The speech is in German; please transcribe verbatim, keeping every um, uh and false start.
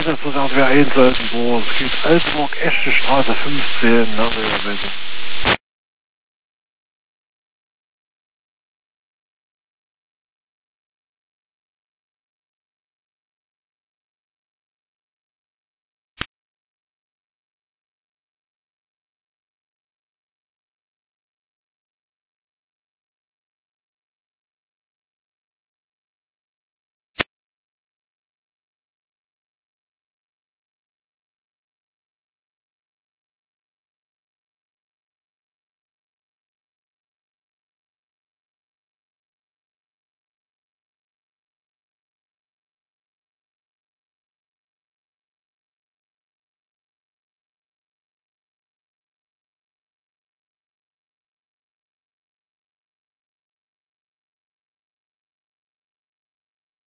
dass wir das wir einsetzen, boah, es geht Altburg, Echte Straße fünfzehn, nach der Weise.